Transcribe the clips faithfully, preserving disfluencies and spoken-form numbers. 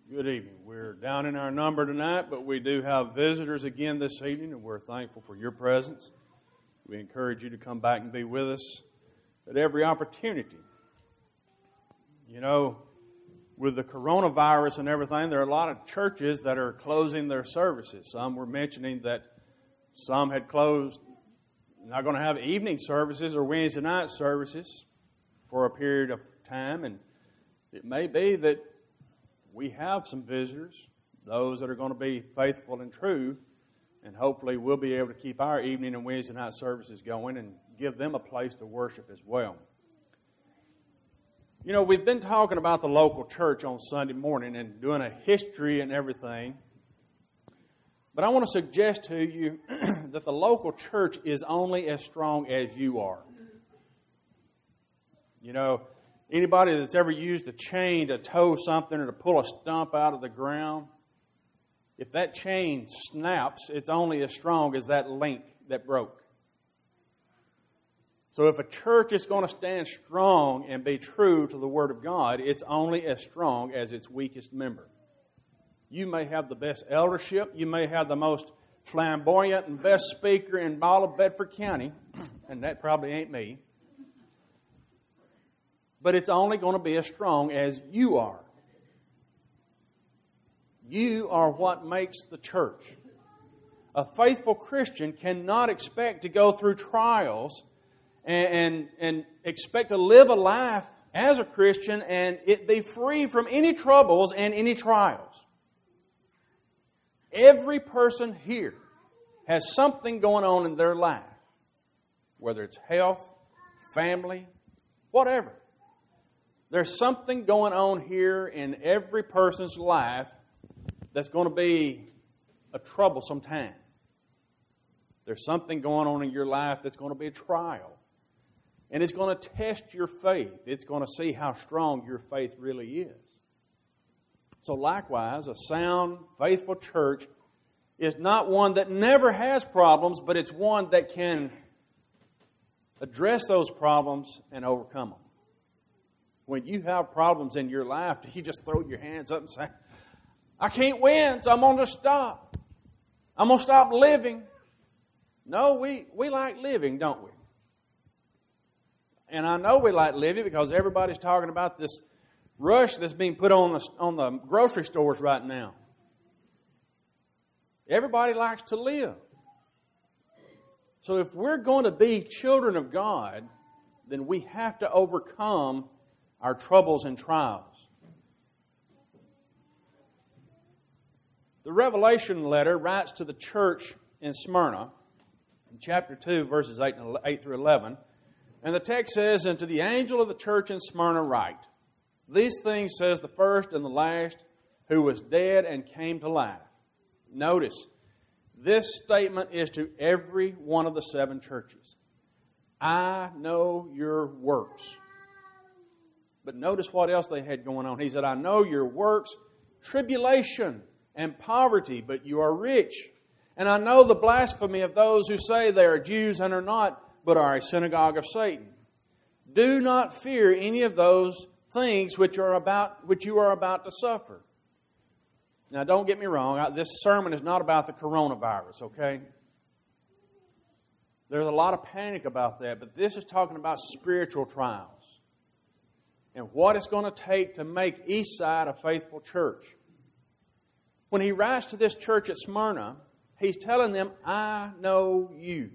Good evening. We're down in our number tonight, but we do have visitors again this evening, and we're thankful for your presence. We encourage you to come back and be with us at every opportunity. You know, with the coronavirus and everything, there are a lot of churches that are closing their services. Some were mentioning that some had closed, not going to have evening services or Wednesday night services for a period of time, and it may be that we have some visitors, those that are going to be faithful and true, and hopefully we'll be able to keep our evening and Wednesday night services going and give them a place to worship as well. You know, we've been talking about the local church on Sunday morning and doing a history and everything, but I want to suggest to you that the local church is only as strong as you are. You know, anybody that's ever used a chain to tow something or to pull a stump out of the ground, if that chain snaps, it's only as strong as that link that broke. So if a church is going to stand strong and be true to the Word of God, it's only as strong as its weakest member. You may have the best eldership, you may have the most flamboyant and best speaker in all of Bedford County, and that probably ain't me. But it's only going to be as strong as you are. You are what makes the church. A faithful Christian cannot expect to go through trials and, and, and expect to live a life as a Christian and it be free from any troubles and any trials. Every person here has something going on in their life, whether it's health, family, whatever. There's something going on here in every person's life that's going to be a troublesome time. There's something going on in your life that's going to be a trial. And it's going to test your faith. It's going to see how strong your faith really is. So likewise, a sound, faithful church is not one that never has problems, but it's one that can address those problems and overcome them. When you have problems in your life, you just throw your hands up and say, I can't win, so I'm going to stop. I'm going to stop living. No, we, we like living, don't we? And I know we like living because everybody's talking about this rush that's being put on the, on the grocery stores right now. Everybody likes to live. So if we're going to be children of God, then we have to overcome our troubles and trials. The Revelation letter writes to the church in Smyrna, in chapter two, verses eight through eleven, and the text says, And to the angel of the church in Smyrna write, These things says the first and the last, who was dead and came to life. Notice, this statement is to every one of the seven churches. I know your works. But notice what else they had going on. He said, I know your works, tribulation and poverty, but you are rich. And I know the blasphemy of those who say they are Jews and are not, but are a synagogue of Satan. Do not fear any of those things which are about which you are about to suffer. Now, don't get me wrong. This sermon is not about the coronavirus, okay? There's a lot of panic about that, but this is talking about spiritual trials and what it's going to take to make Eastside a faithful church. When he writes to this church at Smyrna, he's telling them, I know you.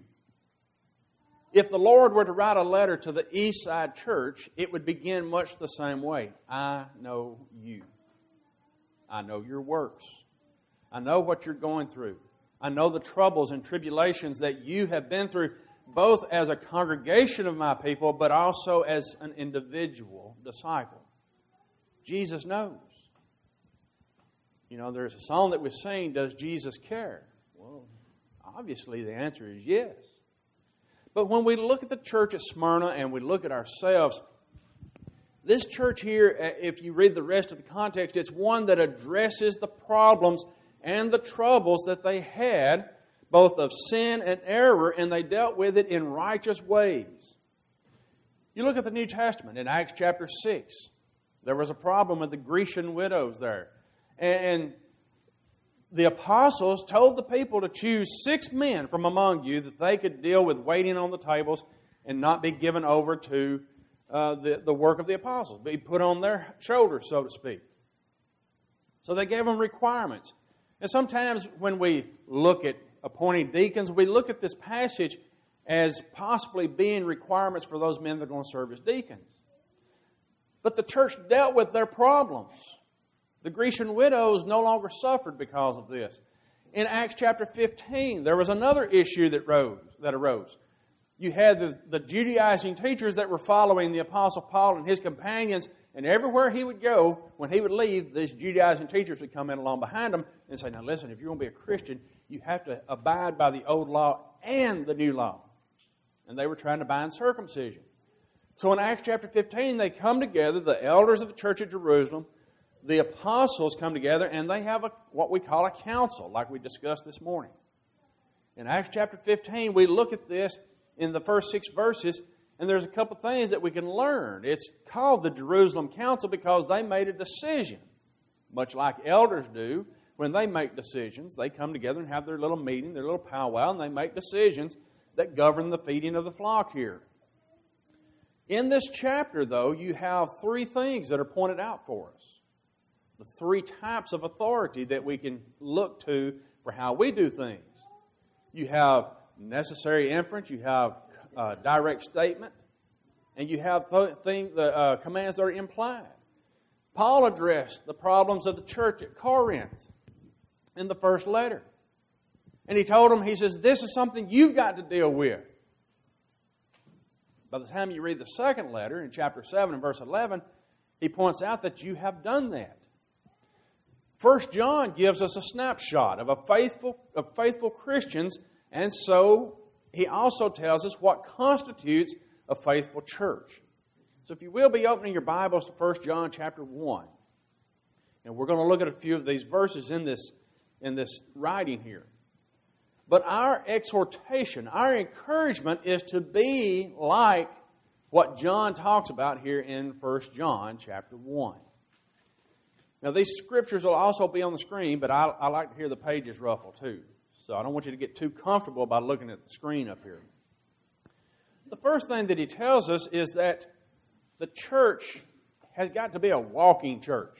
If the Lord were to write a letter to the Eastside church, it would begin much the same way. I know you. I know your works. I know what you're going through. I know the troubles and tribulations that you have been through, both as a congregation of my people, but also as an individual disciple. Jesus knows. You know, there's a song that we sing, Does Jesus Care? Well, obviously the answer is yes. But when we look at the church at Smyrna and we look at ourselves, this church here, if you read the rest of the context, it's one that addresses the problems and the troubles that they had, both of sin and error, and they dealt with it in righteous ways. You look at the New Testament in Acts chapter six. There was a problem with the Grecian widows there. And the apostles told the people to choose six men from among you that they could deal with waiting on the tables and not be given over to uh, the, the work of the apostles, be put on their shoulders, so to speak. So they gave them requirements. And sometimes when we look at appointing deacons, we look at this passage as possibly being requirements for those men that are going to serve as deacons. But the church dealt with their problems. The Grecian widows no longer suffered because of this. In Acts chapter fifteen, there was another issue that arose. That arose. You had the, the Judaizing teachers that were following the Apostle Paul and his companions, and everywhere he would go, when he would leave, these Judaizing teachers would come in along behind him and say, now listen, if you're going to be a Christian, you have to abide by the old law and the new law. And they were trying to bind circumcision. So in Acts chapter fifteen, they come together, the elders of the church at Jerusalem, the apostles come together, and they have a, what we call a council, like we discussed this morning. In Acts chapter fifteen, we look at this in the first six verses, and there's a couple things that we can learn. It's called the Jerusalem Council because they made a decision, much like elders do. When they make decisions, they come together and have their little meeting, their little powwow, and they make decisions that govern the feeding of the flock here. In this chapter, though, you have three things that are pointed out for us. The three types of authority that we can look to for how we do things. You have necessary inference, you have uh, direct statement, and you have th- thing, the uh, commands that are implied. Paul addressed the problems of the church at Corinth in the first letter. And he told them, he says, this is something you've got to deal with. By the time you read the second letter in chapter seven and verse eleven, he points out that you have done that. First John gives us a snapshot of a faithful of faithful Christians, and so he also tells us what constitutes a faithful church. So if you will be opening your Bibles to First John chapter one. And we're going to look at a few of these verses in this, in this writing here. But our exhortation, our encouragement is to be like what John talks about here in First John chapter one. Now, these scriptures will also be on the screen, but I, I like to hear the pages ruffle too. So I don't want you to get too comfortable by looking at the screen up here. The first thing that he tells us is that the church has got to be a walking church.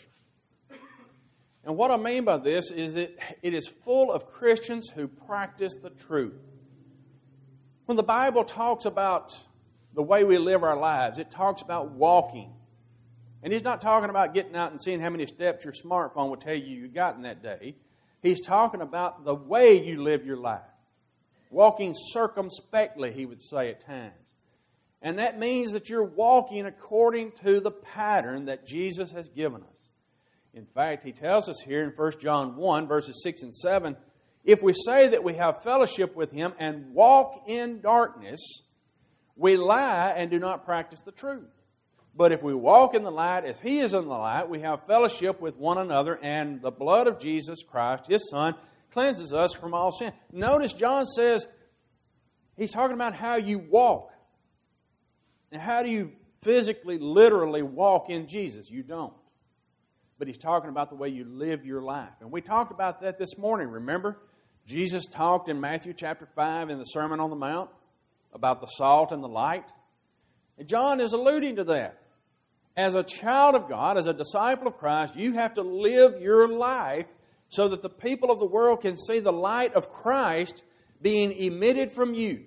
And what I mean by this is that it is full of Christians who practice the truth. When the Bible talks about the way we live our lives, it talks about walking. And he's not talking about getting out and seeing how many steps your smartphone will tell you you got in that day. He's talking about the way you live your life. Walking circumspectly, he would say at times. And that means that you're walking according to the pattern that Jesus has given us. In fact, he tells us here in First John one, verses six and seven, if we say that we have fellowship with Him and walk in darkness, we lie and do not practice the truth. But if we walk in the light as He is in the light, we have fellowship with one another, and the blood of Jesus Christ, His Son, cleanses us from all sin. Notice John says, he's talking about how you walk. And how do you physically, literally walk in Jesus? You don't. But he's talking about the way you live your life. And we talked about that this morning, remember? Jesus talked in Matthew chapter five in the Sermon on the Mount about the salt and the light. And John is alluding to that. As a child of God, as a disciple of Christ, you have to live your life so that the people of the world can see the light of Christ being emitted from you.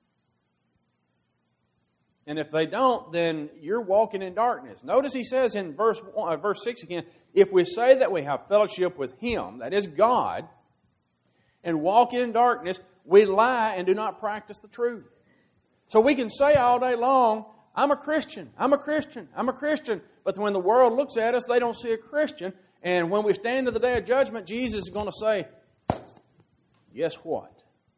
And if they don't, then you're walking in darkness. Notice he says in verse one, uh, verse six again, if we say that we have fellowship with Him, that is God, and walk in darkness, we lie and do not practice the truth. So we can say all day long, I'm a Christian, I'm a Christian, I'm a Christian. But when the world looks at us, they don't see a Christian. And when we stand to the day of judgment, Jesus is going to say, guess what?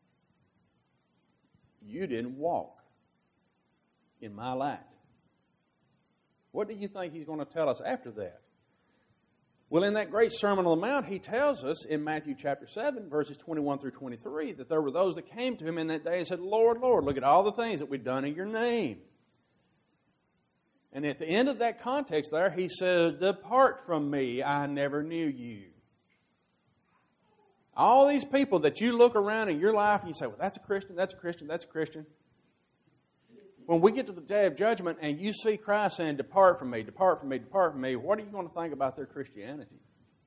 You didn't walk in my light. What do you think He's going to tell us after that? Well, in that great Sermon on the Mount, He tells us in Matthew chapter seven, verses twenty-one through twenty-three, that there were those that came to Him in that day and said, Lord, Lord, look at all the things that we've done in Your name. And at the end of that context there, He says, depart from me, I never knew you. All these people that you look around in your life and you say, well, that's a Christian, that's a Christian, that's a Christian. When we get to the day of judgment and you see Christ saying, depart from me, depart from me, depart from me, what are you going to think about their Christianity?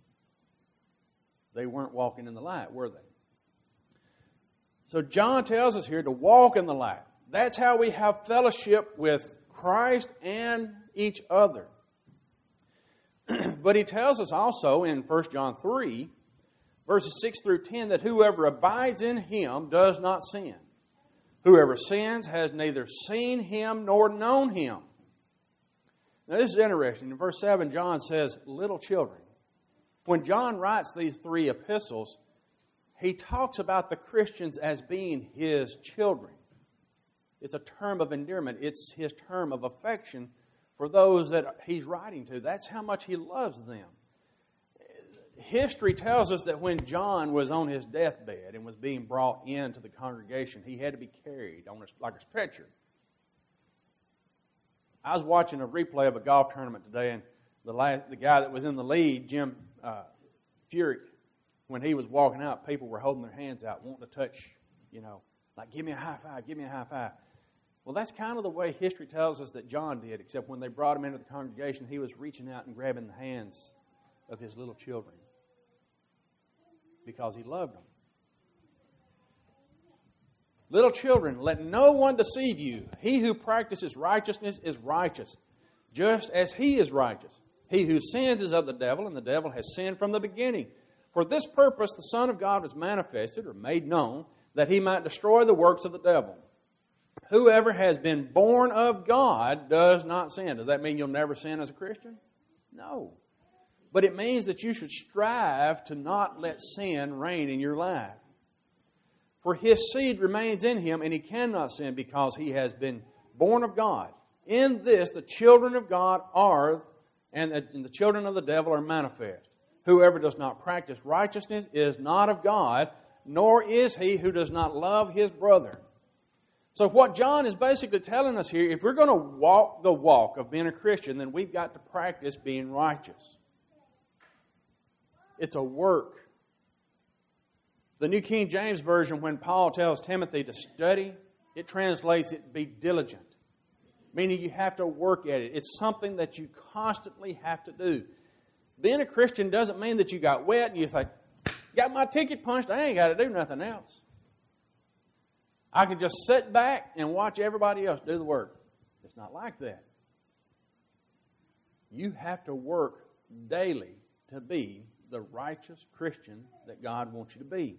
They weren't walking in the light, were they? So John tells us here to walk in the light. That's how we have fellowship with Christ and each other. But he tells us also in First John three, verses six through ten, that whoever abides in him does not sin. Whoever sins has neither seen him nor known him. Now this is interesting. In verse seven, John says, little children. When John writes these three epistles, he talks about the Christians as being his children. It's a term of endearment. It's his term of affection for those that he's writing to. That's how much he loves them. History tells us that when John was on his deathbed and was being brought into the congregation, he had to be carried on a, like a stretcher. I was watching a replay of a golf tournament today, and the last, the guy that was in the lead, Jim uh, Furyk, when he was walking out, people were holding their hands out, wanting to touch, you know, like, give me a high five, give me a high five. Well, that's kind of the way history tells us that John did, except when they brought him into the congregation, he was reaching out and grabbing the hands of his little children because he loved them. Little children, let no one deceive you. He who practices righteousness is righteous, just as he is righteous. He who sins is of the devil, and the devil has sinned from the beginning. For this purpose the Son of God was manifested, or made known, that he might destroy the works of the devil. Whoever has been born of God does not sin. Does that mean you'll never sin as a Christian? No. But it means that you should strive to not let sin reign in your life. For his seed remains in him, and he cannot sin because he has been born of God. In this the children of God are, and the children of the devil are manifest. Whoever does not practice righteousness is not of God, nor is he who does not love his brother. So what John is basically telling us here, if we're going to walk the walk of being a Christian, then we've got to practice being righteous. It's a work. The New King James Version, when Paul tells Timothy to study, it translates it, be diligent. Meaning you have to work at it. It's something that you constantly have to do. Being a Christian doesn't mean that you got wet and you think, got my ticket punched, I ain't got to do nothing else. I can just sit back and watch everybody else do the work. It's not like that. You have to work daily to be the righteous Christian that God wants you to be.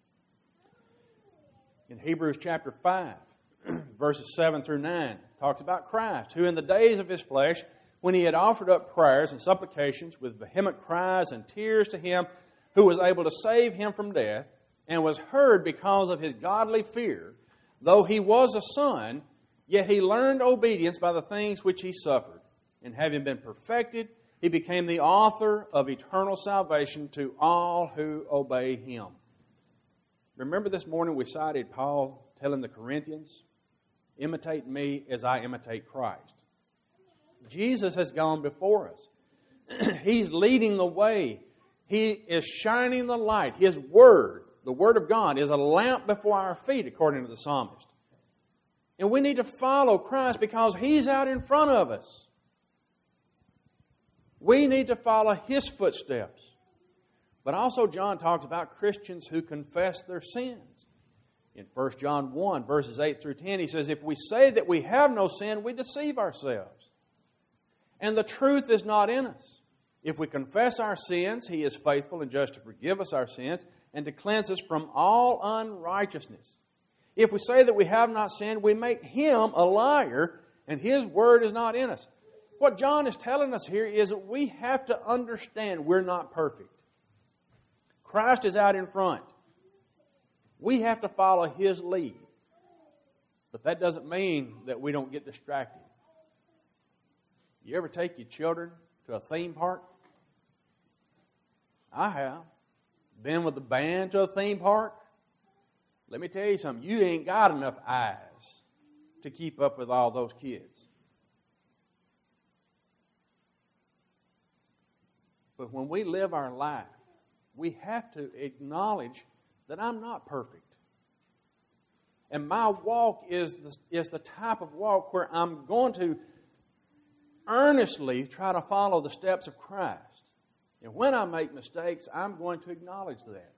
In Hebrews chapter five, verses seven through nine, talks about Christ, who in the days of his flesh, when he had offered up prayers and supplications with vehement cries and tears to him who was able to save him from death, and was heard because of his godly fear, though he was a son, yet he learned obedience by the things which he suffered. And having been perfected, he became the author of eternal salvation to all who obey him. Remember this morning we cited Paul telling the Corinthians, imitate me as I imitate Christ. Jesus has gone before us. He's leading the way. He is shining the light. His Word, the Word of God, is a lamp before our feet, according to the psalmist. And we need to follow Christ because He's out in front of us. We need to follow His footsteps. But also John talks about Christians who confess their sins. In First John one, verses eight through ten, he says, if we say that we have no sin, we deceive ourselves. And the truth is not in us. If we confess our sins, He is faithful and just to forgive us our sins and to cleanse us from all unrighteousness. If we say that we have not sinned, we make Him a liar, and His word is not in us. What John is telling us here is that we have to understand we're not perfect. Christ is out in front. We have to follow His lead. But that doesn't mean that we don't get distracted. You ever take your children to a theme park? I have. Been with the band to a theme park? Let me tell you something. You ain't got enough eyes to keep up with all those kids. But when we live our life we have to acknowledge that I'm not perfect. And my walk is the, is the type of walk where I'm going to earnestly try to follow the steps of Christ. And when I make mistakes, I'm going to acknowledge that.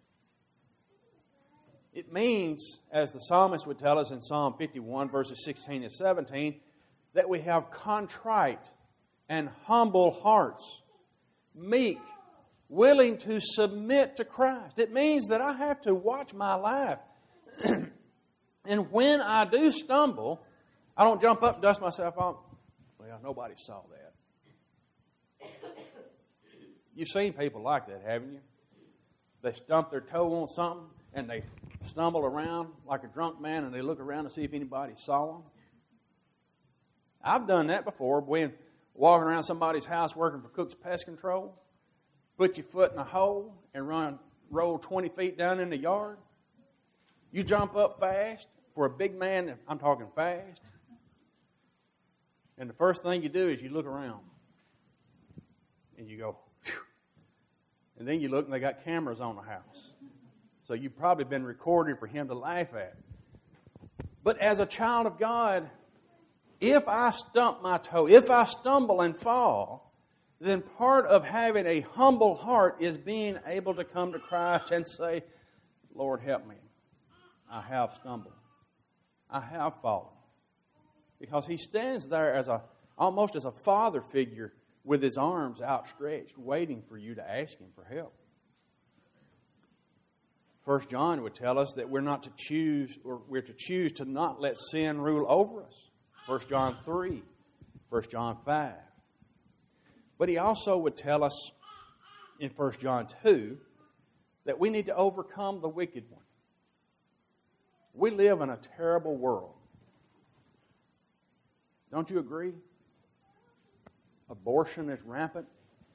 It means, as the psalmist would tell us in Psalm fifty-one, verses sixteen and seventeen, that we have contrite and humble hearts, meek, willing to submit to Christ. It means that I have to watch my life. And when I do stumble, I don't jump up and dust myself off. Well, nobody saw that. You've seen people like that, haven't you? They stump their toe on something and they stumble around like a drunk man and they look around to see if anybody saw them. I've done that before, when walking around somebody's house working for Cook's Pest Control. Put your foot in a hole and run, roll twenty feet down in the yard. You jump up fast for a big man, I'm talking fast. And the first thing you do is you look around. And you go, phew. And then you look and they got cameras on the house. So you've probably been recorded for him to laugh at. But as a child of God, if I stump my toe, if I stumble and fall, then part of having a humble heart is being able to come to Christ and say, Lord, help me. I have stumbled. I have fallen. Because He stands there as a almost as a father figure with His arms outstretched, waiting for you to ask Him for help. First John would tell us that we're not to choose, or we're to choose to not let sin rule over us. First John three, First John five. But he also would tell us in First John two that we need to overcome the wicked one. We live in a terrible world. Don't you agree? Abortion is rampant.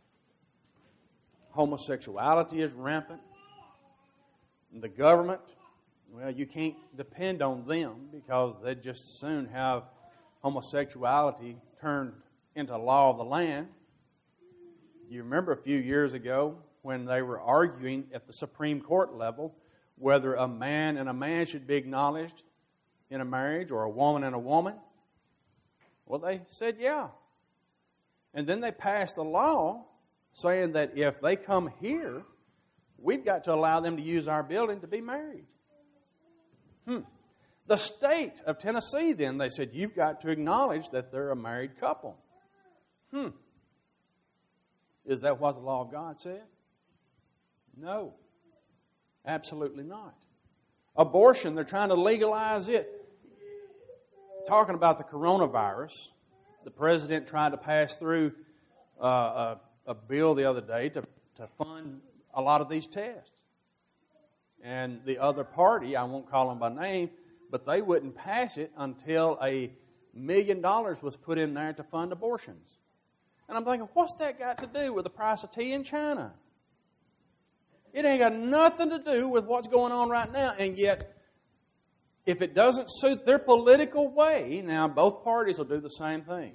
Homosexuality is rampant. And the government, well, you can't depend on them because they'd just soon have homosexuality turned into law of the land. You remember a few years ago when they were arguing at the Supreme Court level whether a man and a man should be acknowledged in a marriage or a woman and a woman? Well, they said yeah. And then they passed a law saying that if they come here, we've got to allow them to use our building to be married. Hmm. The state of Tennessee, then, they said, you've got to acknowledge that they're a married couple. Hmm. Is that what the law of God said? No. Absolutely not. Abortion, they're trying to legalize it. Talking about the coronavirus, the president tried to pass through uh, a, a bill the other day to, to fund a lot of these tests. And the other party, I won't call them by name, but they wouldn't pass it until a million dollars was put in there to fund abortions. And I'm thinking, what's that got to do with the price of tea in China? It ain't got nothing to do with what's going on right now. And yet, if it doesn't suit their political way, now both parties will do the same thing.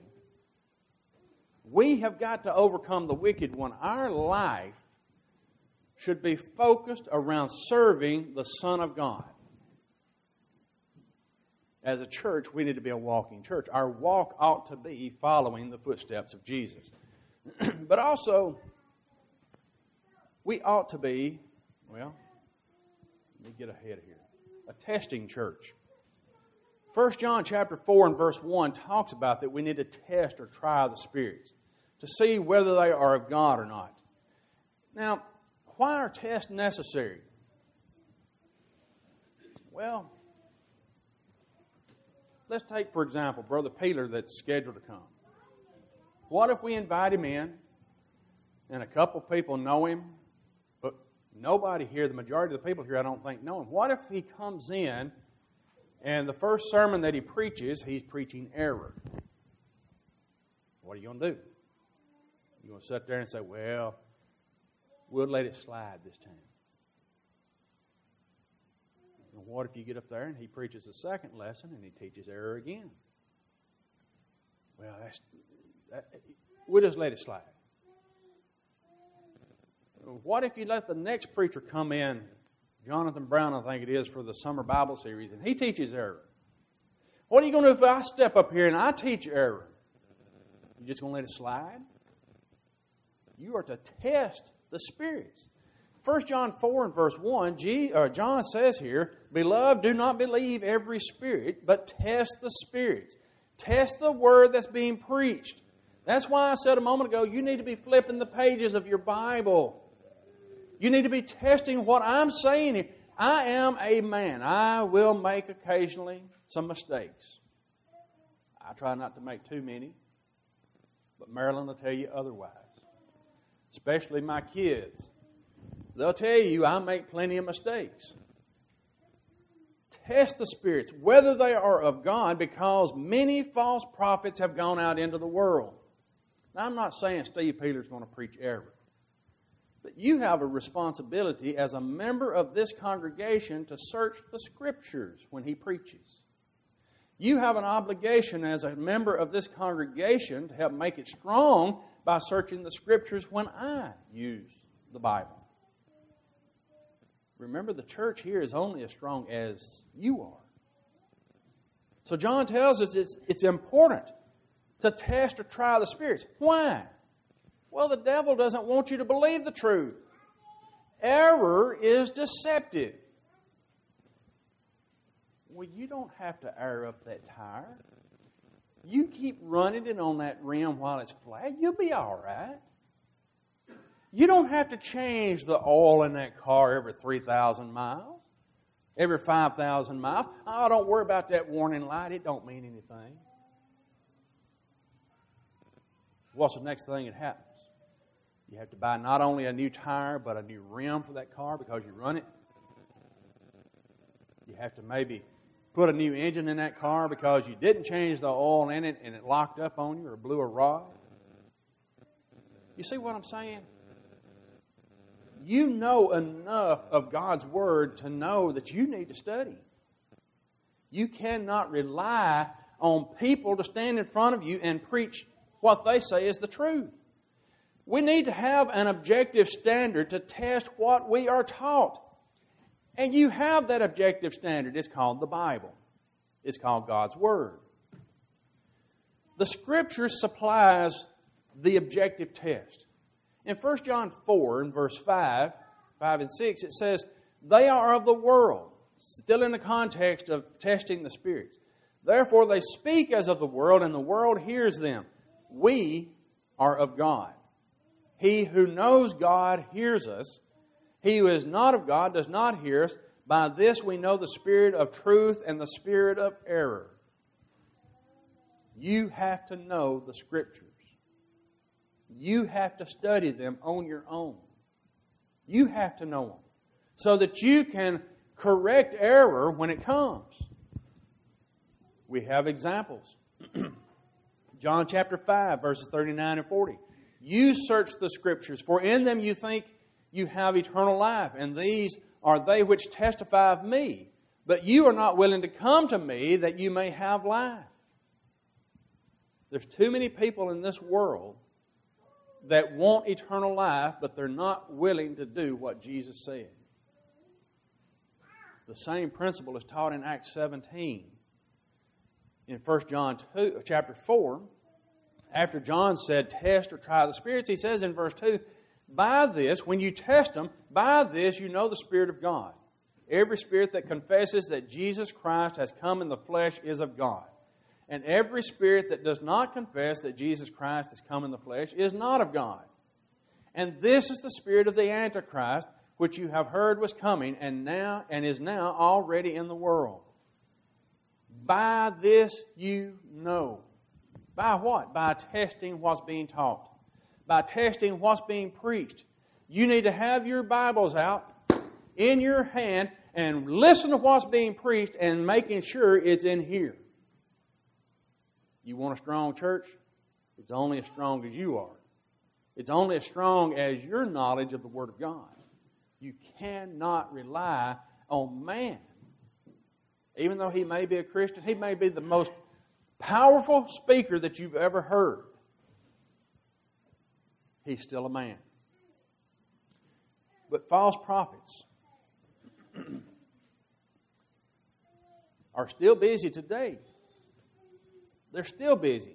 We have got to overcome the wicked one. Our life should be focused around serving the Son of God. As a church, we need to be a walking church. Our walk ought to be following the footsteps of Jesus. But also, we ought to be, well, let me get ahead here, a testing church. First John chapter four and verse one talks about that we need to test or try the spirits to see whether they are of God or not. Now, why are tests necessary? Well, let's take, for example, Brother Peeler that's scheduled to come. What if we invite him in and a couple people know him, but nobody here, the majority of the people here, I don't think, know him. What if he comes in and the first sermon that he preaches, he's preaching error? What are you going to do? You're going to sit there and say, well, we'll let it slide this time. And what if you get up there and he preaches a second lesson and he teaches error again? Well, that's, that, we'll just let it slide. what if you let the next preacher come in, Jonathan Brown, I think it is, for the summer Bible series, and he teaches error? What are you going to do if I step up here and I teach error? You just going to let it slide? You are to test the spirits. First John four and verse one, G, or John says here, Beloved, do not believe every spirit, but test the spirits. Test the word that's being preached. That's why I said a moment ago, you need to be flipping the pages of your Bible. You need to be testing what I'm saying here. I am a man. I will make occasionally some mistakes. I try not to make too many, but Marilyn will tell you otherwise. Especially my kids. They'll tell you I make plenty of mistakes. Test the spirits, whether they are of God, because many false prophets have gone out into the world. Now, I'm not saying Steve Peeler's going to preach error. But you have a responsibility as a member of this congregation to search the Scriptures when he preaches. You have an obligation as a member of this congregation to help make it strong by searching the Scriptures when I use the Bible. Remember, the church here is only as strong as you are. So John tells us it's, it's important to test or try the spirits. Why? Well, the devil doesn't want you to believe the truth. Error is deceptive. Well, you don't have to air up that tire. You keep running it on that rim while it's flat, you'll be all right. You don't have to change the oil in that car every three thousand miles, every five thousand miles. Oh, don't worry about that warning light. It don't mean anything. What's the next thing that happens? You have to buy not only a new tire, but a new rim for that car because you run it. You have to maybe put a new engine in that car because you didn't change the oil in it and it locked up on you or blew a rod. You see what I'm saying? You know enough of God's Word to know that you need to study. You cannot rely on people to stand in front of you and preach what they say is the truth. We need to have an objective standard to test what we are taught. And you have that objective standard. It's called the Bible. It's called God's Word. The Scripture supplies the objective test. In First John four, in verse five, five and six, it says, They are of the world. Still in the context of testing the spirits. Therefore they speak as of the world, and the world hears them. We are of God. He who knows God hears us. He who is not of God does not hear us. By this we know the spirit of truth and the spirit of error. You have to know the Scriptures. You have to study them on your own. You have to know them so that you can correct error when it comes. We have examples. John chapter five, verses thirty-nine and forty. You search the Scriptures, for in them you think you have eternal life, and these are they which testify of me. But you are not willing to come to me that you may have life. There's too many people in this world that want eternal life, but they're not willing to do what Jesus said. The same principle is taught in Acts seventeen. In First John two, chapter four, after John said, test or try the spirits, he says in verse two, By this, when you test them, by this you know the Spirit of God. Every spirit that confesses that Jesus Christ has come in the flesh is of God. And every spirit that does not confess that Jesus Christ has come in the flesh is not of God. And this is the spirit of the Antichrist, which you have heard was coming and now and is now already in the world. By this you know. By what? By testing what's being taught. By testing what's being preached. You need to have your Bibles out in your hand and listen to what's being preached and making sure it's in here. You want a strong church? It's only as strong as you are. It's only as strong as your knowledge of the Word of God. You cannot rely on man. Even though he may be a Christian, he may be the most powerful speaker that you've ever heard. He's still a man. false prophets are still busy today. They're still busy.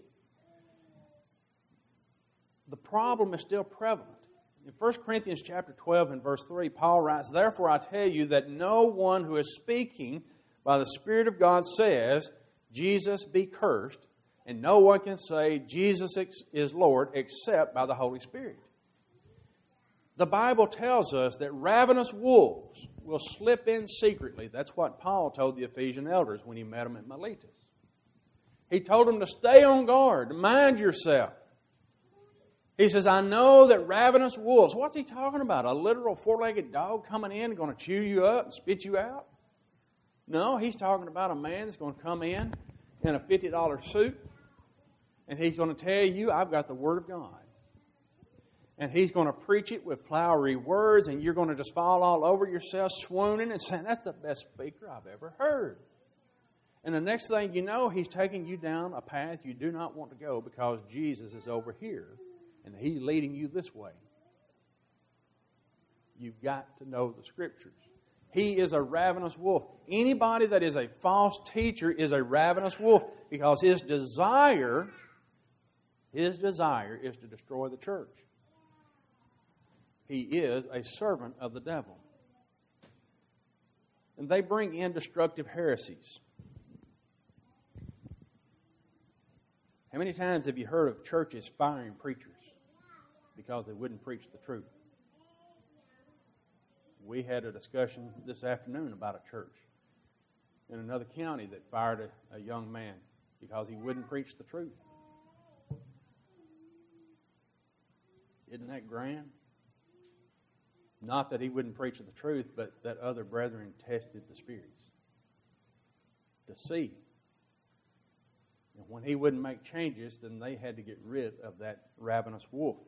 The problem is still prevalent. In First Corinthians chapter twelve and verse three, Paul writes, "Therefore I tell you that no one who is speaking by the Spirit of God says, 'Jesus be cursed,' and no one can say, 'Jesus is Lord,' except by the Holy Spirit." The Bible tells us that ravenous wolves will slip in secretly. That's what Paul told the Ephesian elders when he met them at Miletus. He told them to stay on guard, to mind yourself. He says, I know that ravenous wolves, what's he talking about? A literal four-legged dog coming in and going to chew you up and spit you out? No, he's talking about a man that's going to come in in a fifty dollar suit, and he's going to tell you, I've got the Word of God. And he's going to preach it with flowery words, and you're going to just fall all over yourself, swooning and saying, that's the best speaker I've ever heard. And the next thing you know, he's taking you down a path you do not want to go because Jesus is over here, and he's leading you this way. You've got to know the Scriptures. He is a ravenous wolf. Anybody that is a false teacher is a ravenous wolf because his desire, his desire is to destroy the church. He is a servant of the devil. And they bring in destructive heresies. How many times have you heard of churches firing preachers because they wouldn't preach the truth? We had a discussion this afternoon about a church in another county that fired a, a young man because he wouldn't preach the truth. Isn't that grand? Not that he wouldn't preach the truth, but that other brethren tested the spirits to see. And when he wouldn't make changes, then they had to get rid of that ravenous wolf.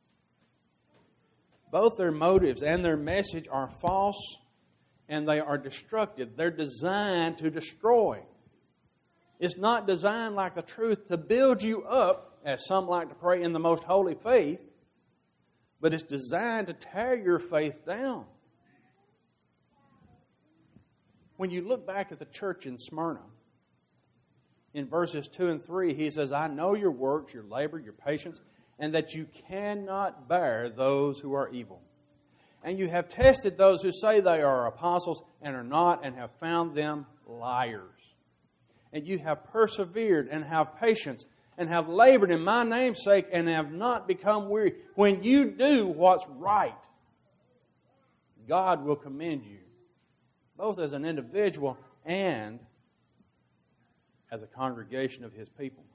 Both their motives and their message are false, and they are destructive. They're designed to destroy. It's not designed like the truth to build you up, as some like to pray in the most holy faith, but it's designed to tear your faith down. When you look back at the church in Smyrna, in verses two and three, he says, I know your works, your labor, your patience, and that you cannot bear those who are evil. And you have tested those who say they are apostles and are not, and have found them liars. And you have persevered and have patience, and have labored in my name's sake, and have not become weary. When you do what's right, God will commend you, both as an individual and as a congregation of His people.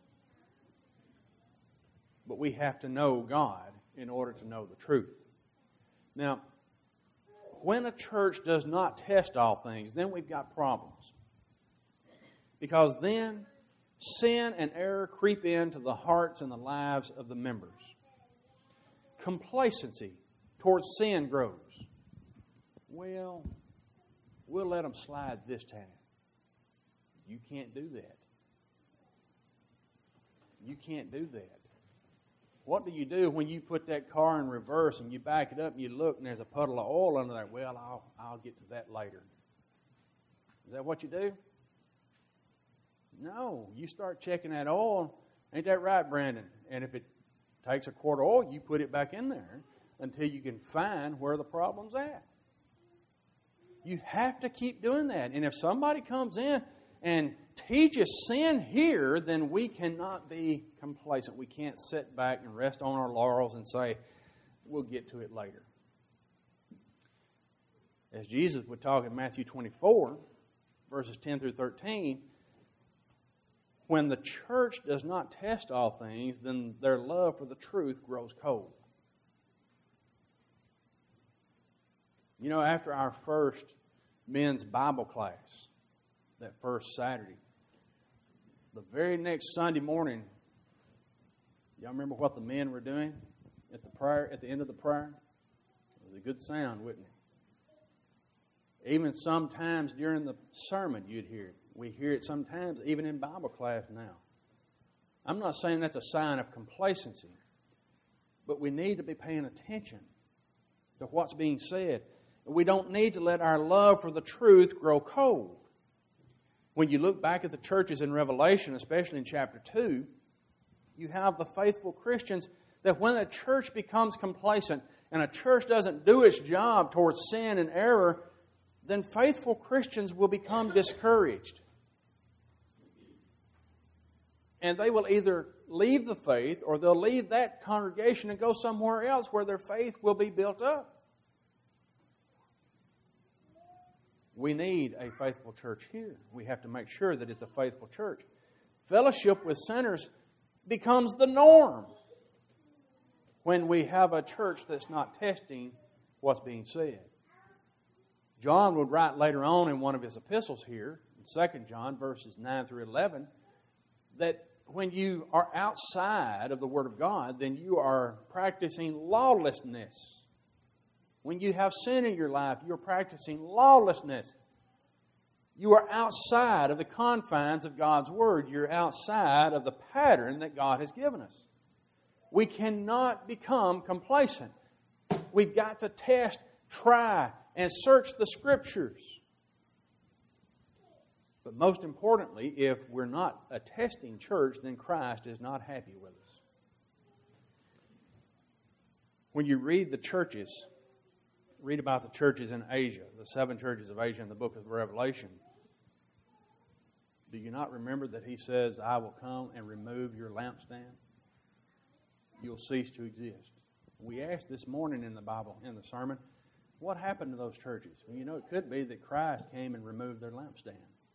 But we have to know God in order to know the truth. Now, when a church does not test all things, then we've got problems. Because then sin and error creep into the hearts and the lives of the members. Complacency towards sin grows. Well, we'll let them slide this time. You can't do that. You can't do that. What do you do when you put that car in reverse and you back it up and you look and there's a puddle of oil under there? Well, I'll, I'll get to that later. Is that what you do? No. You start checking that oil. Ain't that right, Brandon? And if it takes a quart of oil, you put it back in there until you can find where the problem's at. You have to keep doing that. And if somebody comes in and teaches sin here, then we cannot be complacent. We can't sit back and rest on our laurels and say, we'll get to it later. As Jesus would talk in Matthew twenty-four, verses ten through thirteen, when the church does not test all things, then their love for the truth grows cold. You know, after our first men's Bible class, that first Saturday, the very next Sunday morning, y'all remember what the men were doing at the prayer, at the end of the prayer? It was a good sound, wasn't it? Even sometimes during the sermon, you'd hear it. We hear it sometimes even in Bible class now. I'm not saying that's a sign of complacency, but we need to be paying attention to what's being said. We don't need to let our love for the truth grow cold. When you look back at the churches in Revelation, especially in chapter two, you have the faithful Christians that when a church becomes complacent and a church doesn't do its job towards sin and error, then faithful Christians will become discouraged. And they will either leave the faith or they'll leave that congregation and go somewhere else where their faith will be built up. We need a faithful church here. We have to make sure that it's a faithful church. Fellowship with sinners becomes the norm when we have a church that's not testing what's being said. John would write later on in one of his epistles here, in Second John, verses nine through eleven, that when you are outside of the Word of God, then you are practicing lawlessness. When you have sin in your life, you're practicing lawlessness. You are outside of the confines of God's Word. You're outside of the pattern that God has given us. We cannot become complacent. We've got to test, try, and search the Scriptures. But most importantly, if we're not a testing church, then Christ is not happy with us. When you read the churches, read about the churches in Asia, the seven churches of Asia in the book of Revelation, do you not remember that He says, I will come and remove your lampstand? You'll cease to exist. We asked this morning in the Bible, in the sermon, what happened to those churches? Well, you know, it could be that Christ came and removed their lampstand.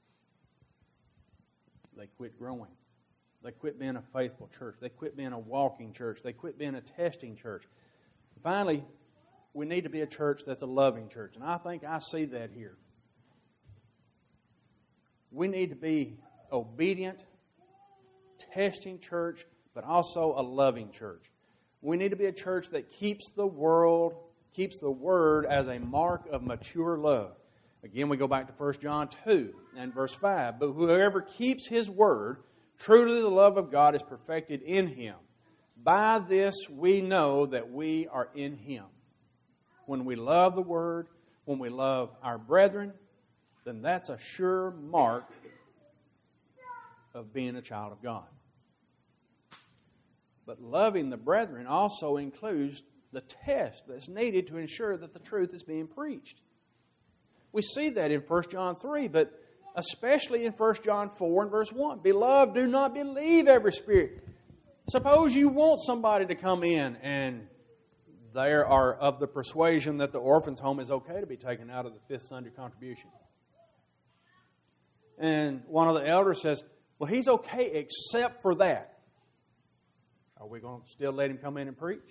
They quit growing. They quit being a faithful church. They quit being a walking church. They quit being a testing church. Finally, we need to be a church that's a loving church. And I think I see that here. We need to be obedient, testing church, but also a loving church. We need to be a church that keeps the world, keeps the Word as a mark of mature love. Again, we go back to First John two and verse five. But whoever keeps His Word, truly the love of God is perfected in him. By this we know that we are in Him. When we love the Word, when we love our brethren, then that's a sure mark of being a child of God. But loving the brethren also includes the test that's needed to ensure that the truth is being preached. We see that in First John three, but especially in First John four and verse one. Beloved, do not believe every spirit. Suppose you want somebody to come in and they are of the persuasion that the orphan's home is okay to be taken out of the fifth Sunday contribution. And one of the elders says, well, he's okay except for that. Are we going to still let him come in and preach?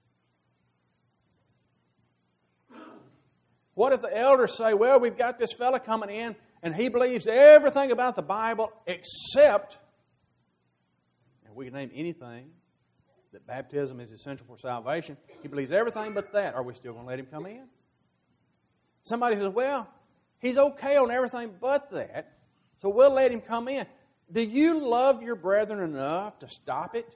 What if the elders say, well, we've got this fella coming in and he believes everything about the Bible except, and we can name anything, that baptism is essential for salvation. He believes everything but that. Are we still going to let him come in? Somebody says, well, he's okay on everything but that, so we'll let him come in. Do you love your brethren enough to stop it?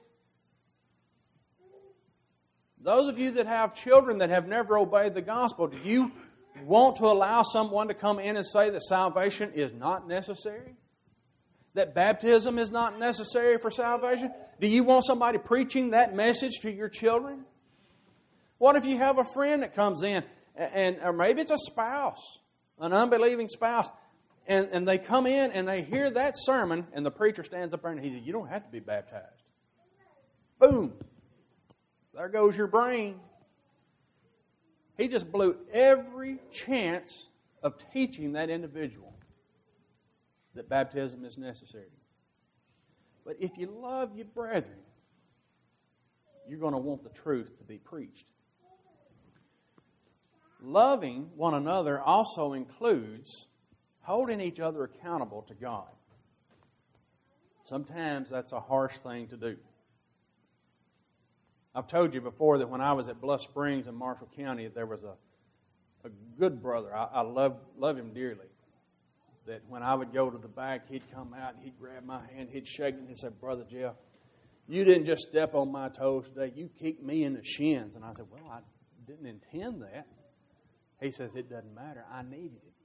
Those of you that have children that have never obeyed the gospel, do you want to allow someone to come in and say that salvation is not necessary? That baptism is not necessary for salvation? Do you want somebody preaching that message to your children? What if you have a friend that comes in, and or maybe it's a spouse, an unbelieving spouse, and, and they come in and they hear that sermon, and the preacher stands up there and he says, you don't have to be baptized. Boom. There goes your brain. He just blew every chance of teaching that individual that baptism is necessary. But if you love your brethren, you're going to want the truth to be preached. Loving one another also includes holding each other accountable to God. Sometimes that's a harsh thing to do. I've told you before that when I was at Bluff Springs in Marshall County, there was a, a good brother. I, I love, love him dearly. That when I would go to the back, he'd come out and he'd grab my hand, he'd shake me and he'd say, Brother Jeff, you didn't just step on my toes today, you kicked me in the shins. And I said, well, I didn't intend that. He says, it doesn't matter. I needed it.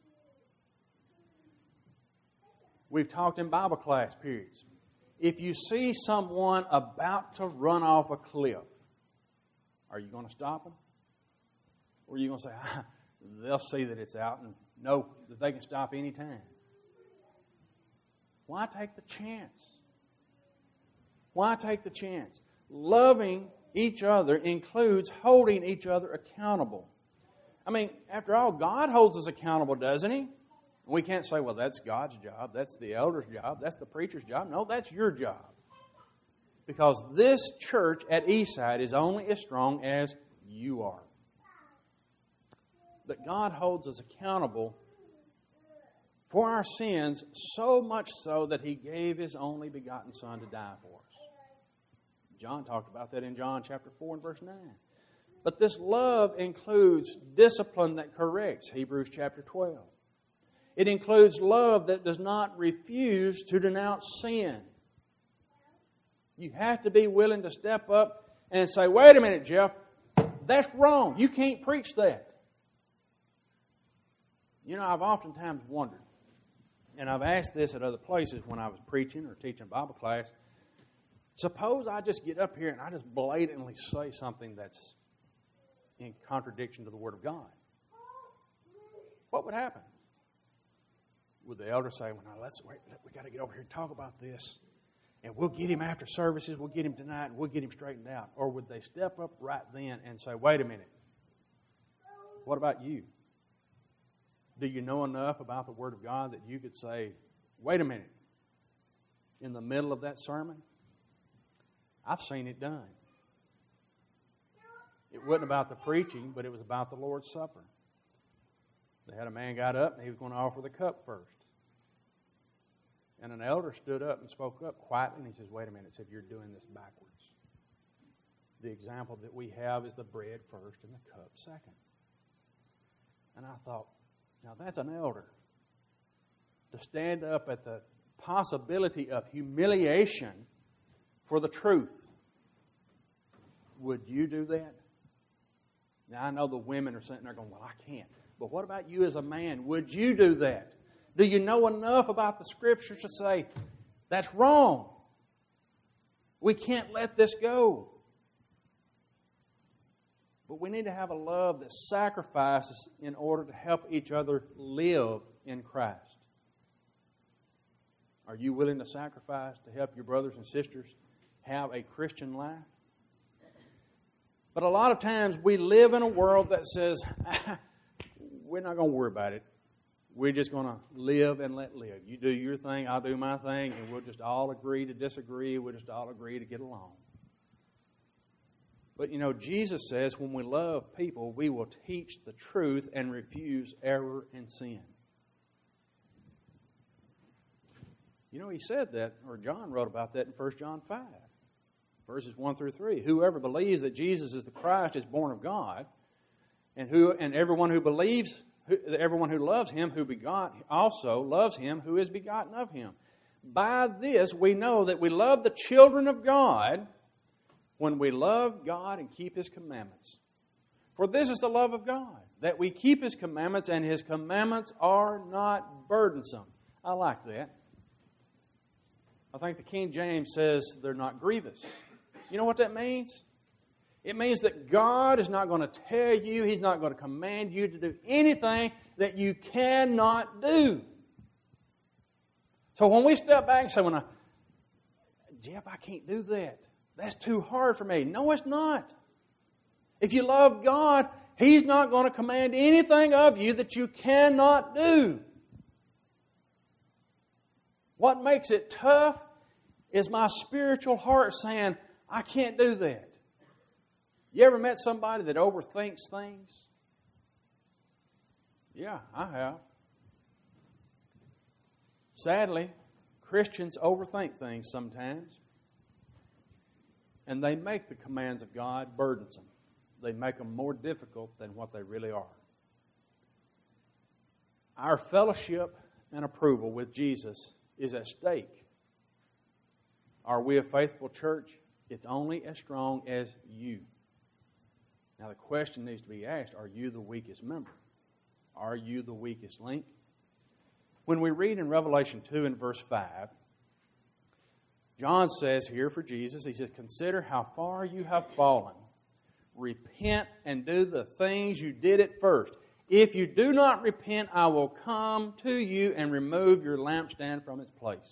We've talked in Bible class periods. If you see someone about to run off a cliff, are you going to stop them? Or are you going to say, ah, they'll see that it's out and know that they can stop any time? Why take the chance? Why take the chance? Loving each other includes holding each other accountable. I mean, after all, God holds us accountable, doesn't He? We can't say, well, that's God's job, that's the elder's job, that's the preacher's job. No, that's your job. Because this church at Eastside is only as strong as you are. But God holds us accountable for our sins, so much so that He gave His only begotten Son to die for us. John talked about that in John chapter four and verse nine. But this love includes discipline that corrects, Hebrews chapter twelve. It includes love that does not refuse to denounce sin. You have to be willing to step up and say, wait a minute, Jeff, that's wrong. You can't preach that. You know, I've oftentimes wondered, and I've asked this at other places when I was preaching or teaching Bible class, suppose I just get up here and I just blatantly say something that's in contradiction to the Word of God. What would happen? Would the elder say, well, now let's wait, we got to get over here and talk about this, and we'll get him after services, we'll get him tonight, and we'll get him straightened out? Or would they step up right then and say, wait a minute, what about you? Do you know enough about the Word of God that you could say, wait a minute, in the middle of that sermon, I've seen it done. It wasn't about the preaching, but it was about the Lord's Supper. They had a man got up and he was going to offer the cup first. And an elder stood up and spoke up quietly and he says, wait a minute, said, you're doing this backwards. The example that we have is the bread first and the cup second. And I thought, now that's an elder. To stand up at the possibility of humiliation for the truth. Would you do that? Now I know the women are sitting there going, well, I can't. But what about you as a man? Would you do that? Do you know enough about the Scriptures to say, that's wrong? We can't let this go. But we need to have a love that sacrifices in order to help each other live in Christ. Are you willing to sacrifice to help your brothers and sisters have a Christian life? But a lot of times we live in a world that says, we're not going to worry about it. We're just going to live and let live. You do your thing, I'll do my thing, and we'll just all agree to disagree. We'll just all agree to get along. But, you know, Jesus says when we love people, we will teach the truth and refuse error and sin. You know, he said that, or John wrote about that in First John five, verses one through three. Whoever believes that Jesus is the Christ is born of God. And who and everyone who believes, who, everyone who loves Him who begot also loves Him who is begotten of Him. By this we know that we love the children of God when we love God and keep His commandments. For this is the love of God, that we keep His commandments, and His commandments are not burdensome. I like that. I think the King James says they're not grievous. You know what that means? It means that God is not going to tell you, He's not going to command you to do anything that you cannot do. So when we step back and say, well, now, Jeff, I can't do that. That's too hard for me. No, it's not. If you love God, He's not going to command anything of you that you cannot do. What makes it tough is my spiritual heart saying, I can't do that. You ever met somebody that overthinks things? Yeah, I have. Sadly, Christians overthink things sometimes. And they make the commands of God burdensome. They make them more difficult than what they really are. Our fellowship and approval with Jesus is at stake. Are we a faithful church? It's only as strong as you. Now the question needs to be asked, are you the weakest member? Are you the weakest link? When we read in Revelation two and verse five, John says here for Jesus, he says, consider how far you have fallen. Repent and do the things you did at first. If you do not repent, I will come to you and remove your lampstand from its place.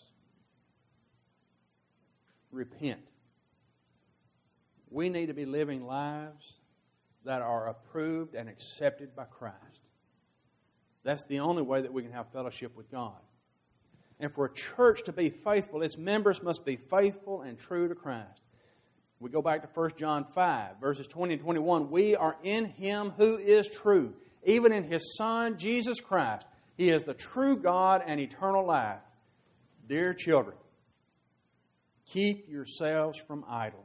Repent. We need to be living lives that are approved and accepted by Christ. That's the only way that we can have fellowship with God. And for a church to be faithful, its members must be faithful and true to Christ. We go back to First John five, verses twenty and twenty-one. We are in Him who is true, even in His Son, Jesus Christ. He is the true God and eternal life. Dear children, keep yourselves from idols.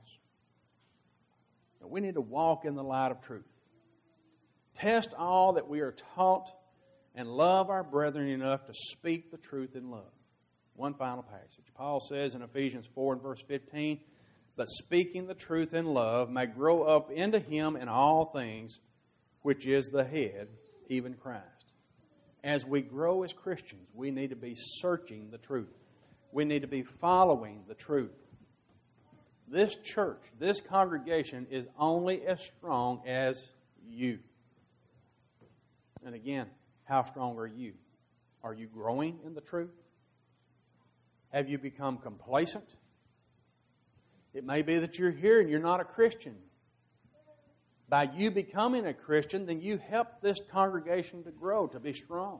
We need to walk in the light of truth. Test all that we are taught and love our brethren enough to speak the truth in love. One final passage. Paul says in Ephesians four and verse fifteen, but speaking the truth in love may grow up into Him in all things, which is the head, even Christ. As we grow as Christians, we need to be searching the truth. We need to be following the truth. This church, this congregation is only as strong as you. And again, how strong are you? Are you growing in the truth? Have you become complacent? It may be that you're here and you're not a Christian. By you becoming a Christian, then you help this congregation to grow, to be strong.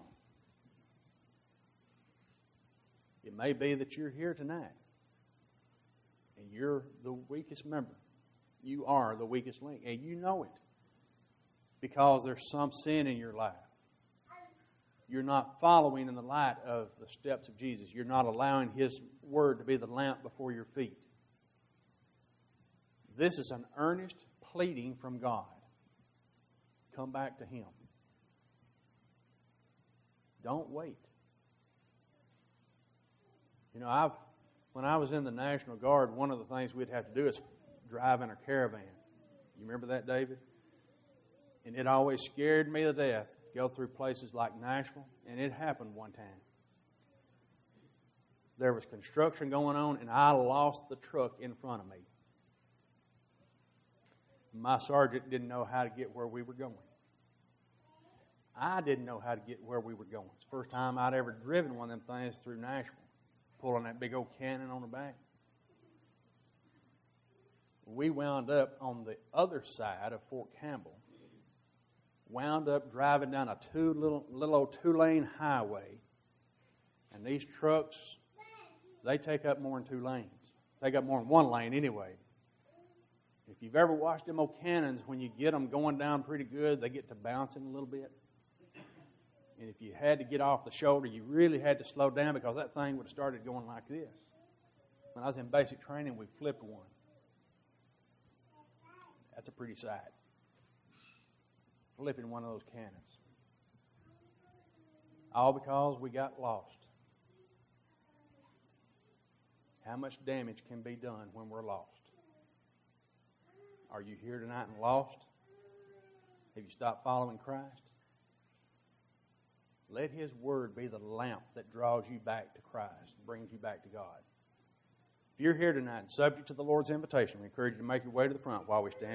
It may be that you're here tonight and you're the weakest member. You are the weakest link, and you know it because there's some sin in your life. You're not following in the light of the steps of Jesus. You're not allowing His Word to be the lamp before your feet. This is an earnest pleading from God. Come back to Him. Don't wait. You know, I've when I was in the National Guard, one of the things we'd have to do is drive in a caravan. You remember that, David? And it always scared me to death to go through places like Nashville, and it happened one time. There was construction going on, and I lost the truck in front of me. My sergeant didn't know how to get where we were going. I didn't know how to get where we were going. It's the first time I'd ever driven one of them things through Nashville, pulling that big old cannon on the back. We wound up on the other side of Fort Campbell, wound up driving down a two little, little old two-lane highway, and these trucks, they take up more than two lanes. Take up more than one lane anyway. If you've ever watched them old cannons, when you get them going down pretty good, they get to bouncing a little bit. And if you had to get off the shoulder, you really had to slow down because that thing would have started going like this. When I was in basic training, we flipped one. That's a pretty sight. Flipping one of those cannons. All because we got lost. How much damage can be done when we're lost? Are you here tonight and lost? Have you stopped following Christ? Let His Word be the lamp that draws you back to Christ, brings you back to God. If you're here tonight and subject to the Lord's invitation, we encourage you to make your way to the front while we stand.